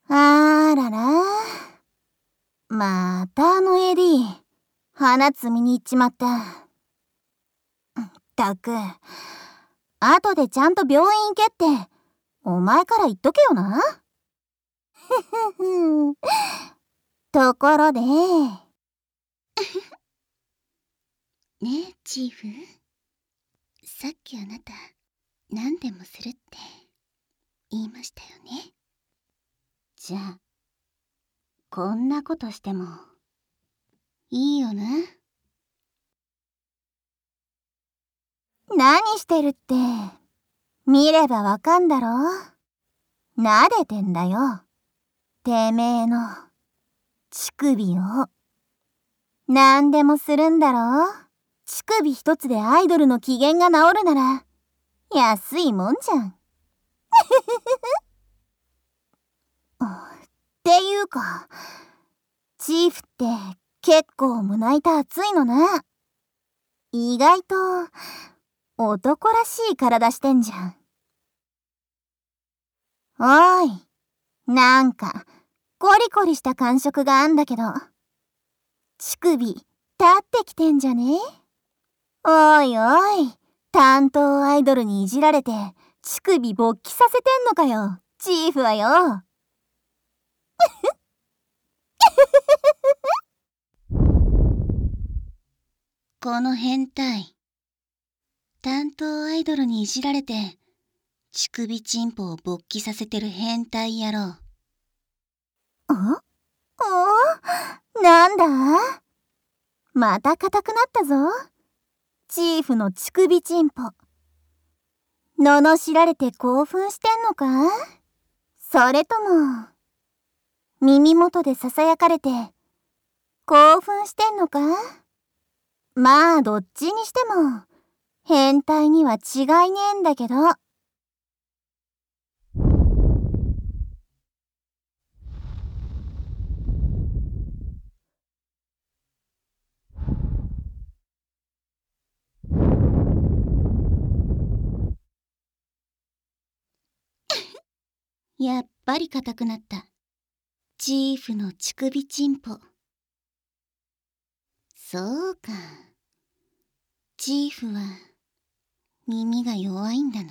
あらら。またAD、花摘みに行っちまった。ったく、後でちゃんと病院行けって、お前から言っとけよな。ところで。ねえ、チーフ。さっきあなた、何でもするって言いましたよね。 じゃあ、こんなことしてもいいよな。 何してるって、見ればわかんだろ。撫でてんだよ。てめえの乳首を。何でもするんだろ。乳首一つでアイドルの機嫌が治るなら安いもんじゃん。っていうか、チーフって結構胸板厚いのな。意外と男らしい体してんじゃん。おい、なんかコリコリした感触があんだけど、乳首立ってきてんじゃね？おいおい、担当アイドルにいじられて乳首勃起させてんのかよ、チーフはよ。 この変態、担当アイドルにいじられて乳首チンポを勃起させてる変態野郎。 なんだ？また硬くなったぞ、チーフの乳首チンポ。罵られて興奮してんのか？それとも耳元でささやかれて興奮してんのか？まあどっちにしても変態には違いねえんだけど。 やっぱり硬くなった。チーフの乳首チンポ。そうか。チーフは耳が弱いんだな。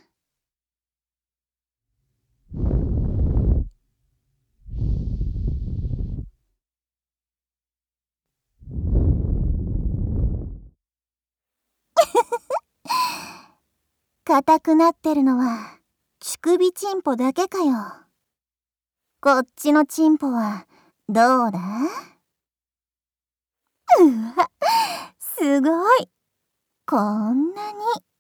硬くなってるのは乳首チンポだけかよ。こっちのチンポはどうだ？うわ、すごい。こんなに。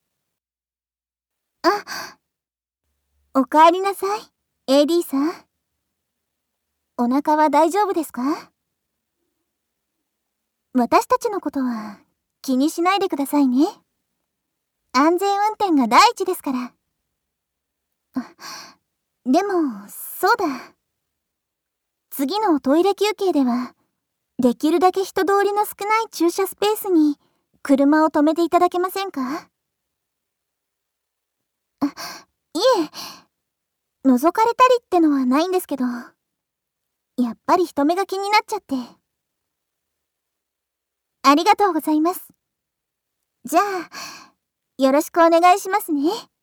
あ、おかえりなさい、AD さん。お腹は大丈夫ですか？私たちのことは気にしないでくださいね。安全運転が第一ですから。でも、そうだ。次のトイレ休憩では、できるだけ人通りの少ない駐車スペースに車を止めていただけませんか？いえ、覗かれたりってのはないんですけど、やっぱり人目が気になっちゃって。ありがとうございます。じゃあ、よろしくお願いしますね。